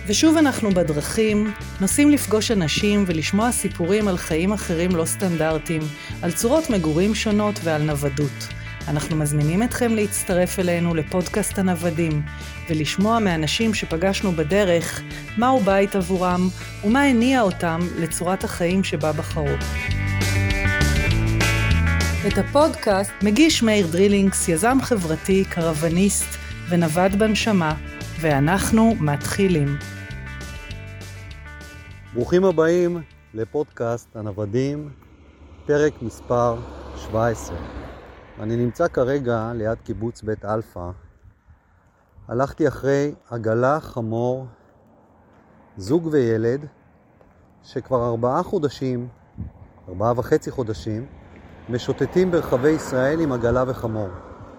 ושוב אנחנו בדרכים, נוסעים לפגוש אנשים ולשמוע סיפורים על חיים אחרים לא סטנדרטיים, על צורות מגורים שונות ועל נוודות. אנחנו מזמינים אתכם להצטרף אלינו לפודקאסט הנוודים, ולשמוע מאנשים שפגשנו בדרך מהו בית עבורם ומה הניע אותם לצורת החיים שבה בחרו. את הפודקאסט מגיש מאיר דרילינגס, יזם חברתי, קרווניסט ונווד בנשמה, ואנחנו מתחילים. ברוכים הבאים לפודקאסט הנוודים, פרק מספר 17. אני נמצא כרגע ליד קיבוץ בית אלפא. הלכתי אחרי עגלה, חמור, זוג וילד, שכבר 4.5 חודשים, משוטטים ברחבי ישראל עם עגלה וחמור.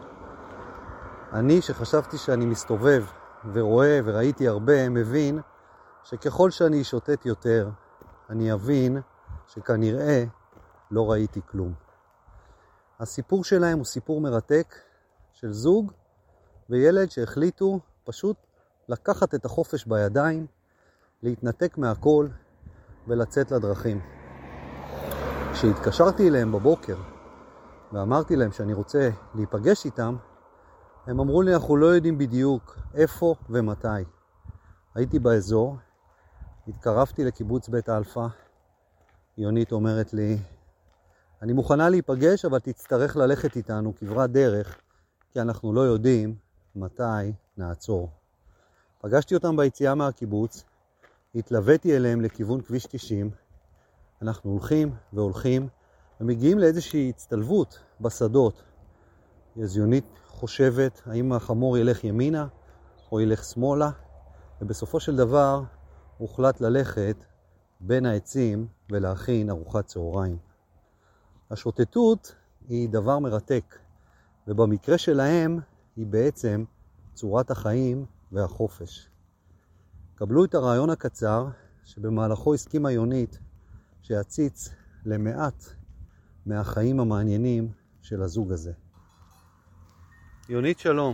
אני שחשבתי שאני מסתובב ורואה וראיתי הרבה, מבין שככל שאני שוטט יותר, אני אבין שכנראה לא ראיתי כלום. הסיפור שלהם הוא סיפור מרתק של זוג וילד שהחליטו פשוט לקחת את החופש בידיים, להתנתק מהכל ולצאת לדרכים. כשהתקשרתי אליהם בבוקר ואמרתי להם שאני רוצה להיפגש איתם, הם אמרו לי, אנחנו לא יודעים בדיוק איפה ומתי. הייתי באזור, התקרבתי לקיבוץ בית אלפא, יונית אומרת לי, אני מוכנה להיפגש, אבל תצטרך ללכת איתנו כברת דרך, כי אנחנו לא יודעים מתי נעצור. פגשתי אותם ביציאה מהקיבוץ, התלוויתי אליהם לכיוון כביש 90, אנחנו הולכים ומגיעים לאיזושהי הצטלבות בשדות. אז יונית חושבת האם החמור ילך ימינה או ילך שמאלה, ובסופו של דבר הוחלט ללכת בין העצים ולהכין ארוחת צהריים. השוטטות היא דבר מרתק, ובמקרה שלהם היא בעצם צורת החיים והחופש. קבלו את הרעיון הקצר שבמהלכו הסכימה יונית שיציץ למעט מהחיים המעניינים של הזוג הזה. יונית, שלום.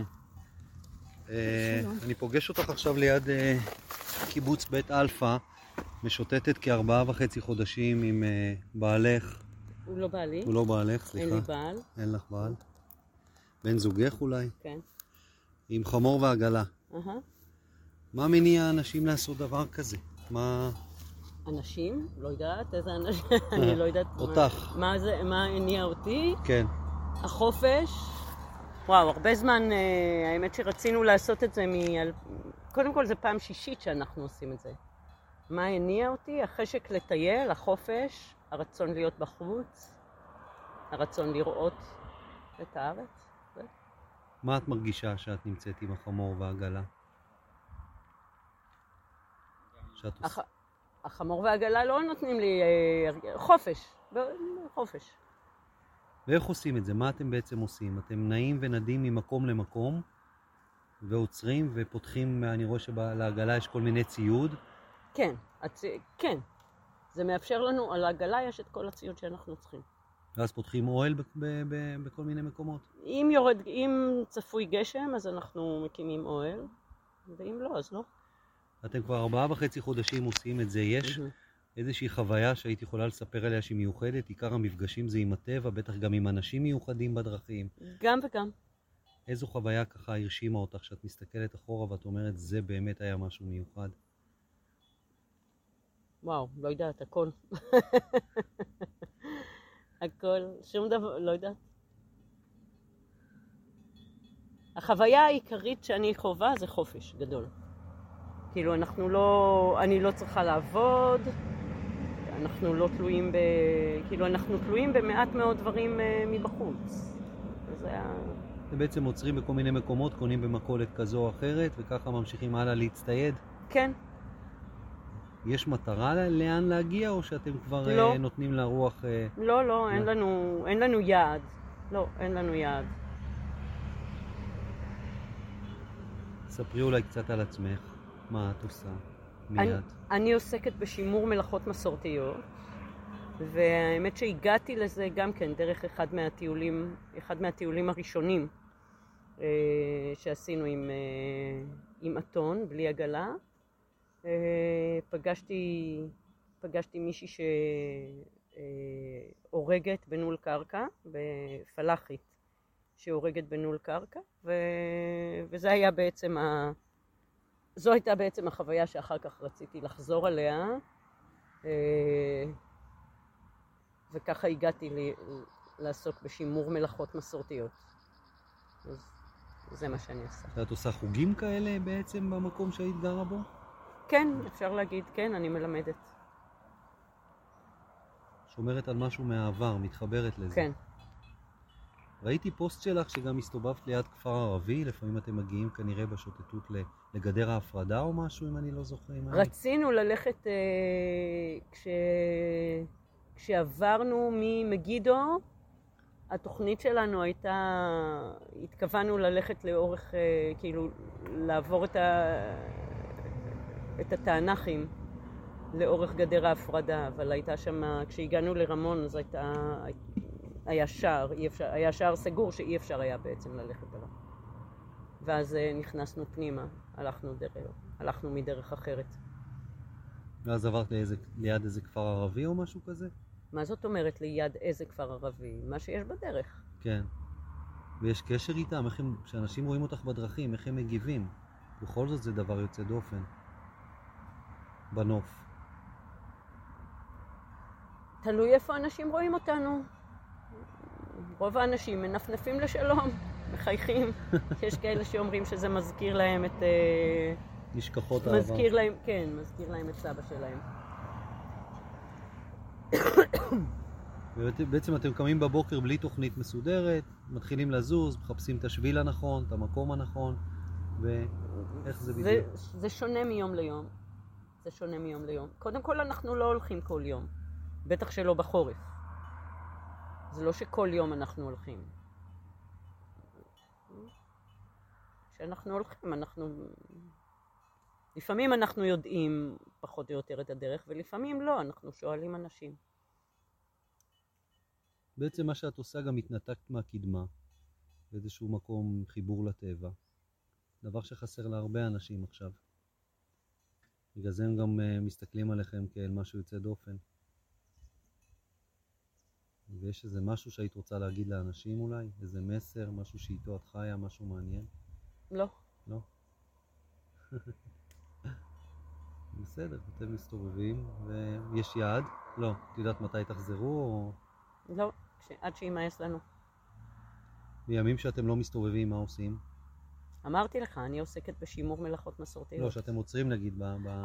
אני פוגש אותך עכשיו ליד קיבוץ בית אלפא, משוטטת כ4.5 חודשים עם בעלך. הוא לא בעלי. הוא לא בעלך, סליחה. אין לי בעל. אין לך בעל. בן זוגך אולי? כן. עם חמור ועגלה. מה מניע אנשים לעשות דבר כזה? מה... אנשים? לא יודעת איזה אנשים. אני לא יודעת. אותך. מה הניע אותי? כן. החופש. וואו, הרבה זמן, האמת שרצינו לעשות את זה קודם כל זה פעם שישית שאנחנו עושים את זה. מה הניע אותי? החשק לטייל, החופש, הרצון להיות בחוץ, הרצון לראות את הארץ. מה את מרגישה שאת נמצאת עם החמור והעגלה? החמור והעגלה לא נותנים לי חופש. חופש. ואיך עושים את זה? מה אתם בעצם עושים? אתם נעים ונדים ממקום למקום ועוצרים ופותחים, אני רואה שלעגלה יש כל מיני ציוד. כן, כן. זה מאפשר לנו, על העגלה יש את כל הציוד שאנחנו צריכים. ואז פותחים אוהל בכל מיני מקומות? אם צפוי גשם, אז אנחנו מקימים אוהל, ואם לא, אז לא. אתם כבר 4.5 חודשים עושים את זה. יש איזושהי חוויה שהיית יכולה לספר עליה שהיא מיוחדת? עיקר המפגשים זה עם הטבע, בטח גם עם אנשים מיוחדים בדרכים. גם וגם. איזו חוויה ככה הרשימה אותך שאת מסתכלת אחורה ואת אומרת זה באמת היה משהו מיוחד? וואו, לא יודעת, הכל. הכל, שום דבר, לא יודעת. החוויה העיקרית שאני חווה זה חופש גדול. כאילו אני לא צריכה לעבוד, אנחנו לא תלויים אנחנו תלויים במעט מאוד דברים מבחוץ. אתם בעצם עוצרים בכל מיני מקומות, קונים במכולת כזו או אחרת, וככה ממשיכים הלאה להצטייד? כן. יש מטרה לאן להגיע, או שאתם כבר לא. נותנים לרוח... לא, אין לנו יעד. לא, אין לנו יעד. ספרי אולי קצת על עצמך, מה את עושה מיד? אני עוסקת בשימור מלאכות מסורתיות, והאמת שהגעתי לזה גם כן דרך אחד מהטיולים הראשונים שעשינו עם אתון, בלי עגלה. פגשתי מישהי שהורגת בנול קרקע, בפלאחית שהורגת בנול קרקע, וזה היה בעצם זו הייתה בעצם החוויה שאחר כך רציתי לחזור עליה, וככה הגעתי לעסוק בשימור מלאכות מסורתיות. אז זה מה שאני עושה. את עושה חוגים כאלה בעצם במקום שהיית גרה בו? כן, אפשר להגיד, כן, אני מלמדת. שומרת על משהו מהעבר, מתחברת לזה. כן. ראיתי פוסט שלך שגם הסתובבת ליד כפר ערבי, לפעמים אתם מגיעים כנראה בשוטטות לגדר ההפרדה או משהו, אם אני לא זוכר. רצינו ללכת, כשעברנו ממגידו, התוכנית שלנו הייתה, התכוונו ללכת לאורך, כאילו, לעבור את התענכים לאורך גדר ההפרדה, אבל הייתה שם, כשהגענו לרמון, אז היה שער סגור שאי אפשר היה בעצם ללכת עליו. ואז נכנסנו פנימה, הלכנו מדרך אחרת. ואז עברת ליד איזה כפר ערבי או משהו כזה? מה זאת אומרת ליד איזה כפר ערבי? מה שיש בדרך. כן. ויש קשר איתם? כשאנשים רואים אותך בדרכים, איך הם מגיבים? בכל זאת זה דבר יוצא דופן. בנוף. תלוי איפה אנשים רואים אותנו. רוב האנשים מנפנפים לשלום, מחייכים. יש כאלה שאומרים שזה מזכיר להם את... נשכחות העבר. מזכיר להם את סבא שלהם. בעצם אתם קמים בבוקר בלי תוכנית מסודרת, מתחילים לזוז, מחפשים את השביל הנכון, את המקום הנכון, ואיך זה בדיוק? זה שונה מיום ליום. קודם כל אנחנו לא הולכים כל יום, בטח שלא בחורף. זה לא שכל יום אנחנו הולכים. כשאנחנו הולכים, לפעמים אנחנו יודעים פחות או יותר את הדרך, ולפעמים לא, אנחנו שואלים אנשים. בעצם מה שאת עושה גם התנתקת מהקדמה, באיזשהו מקום חיבור לטבע. דבר שחסר להרבה אנשים עכשיו. בגלל זה הם גם מסתכלים עליכם כאל משהו יוצא דופן. ויש איזה משהו שהיית רוצה להגיד לאנשים אולי? איזה מסר, משהו שאיתו את חיה, משהו מעניין? לא. לא? בסדר, אתם מסתובבים ויש יעד? לא. את יודעת מתי תחזרו או... לא, עד שימאס לנו. בימים שאתם לא מסתובבים, מה עושים? אמרתי לך, אני עוסקת בשימור מלאכות מסורתיות. לא, שאתם עוצרים נגיד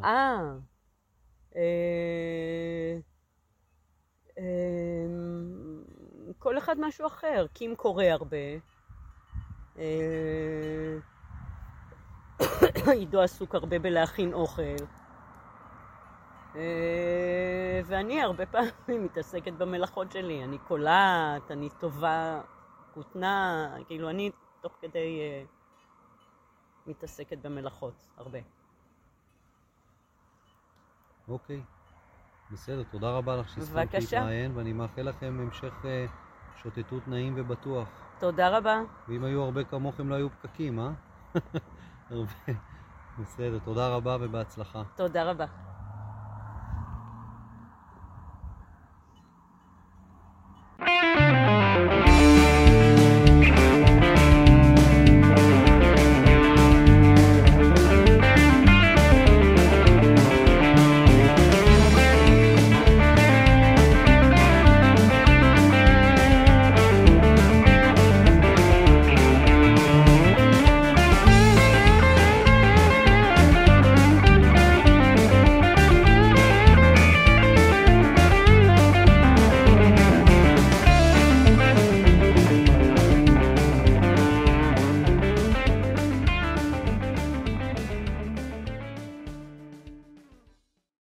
כל אחד משהו אחר. קים קורא הרבה. עידו עסוק הרבה בלהכין אוכל. ואני הרבה פעמים מתעסקת במלאכות שלי. אני קולעת, אני טובה, כותנה, כאילו אני תוך כדי מתעסקת במלאכות הרבה. אוקיי. בסדר, תודה רבה לך שהסכמת להתראיין, ואני מאחל לכם המשך שוטטות נעים ובטוח. תודה רבה. ואם היו הרבה כמוכם לא היו פקקים, אה? בסדר, תודה רבה ובהצלחה. תודה רבה.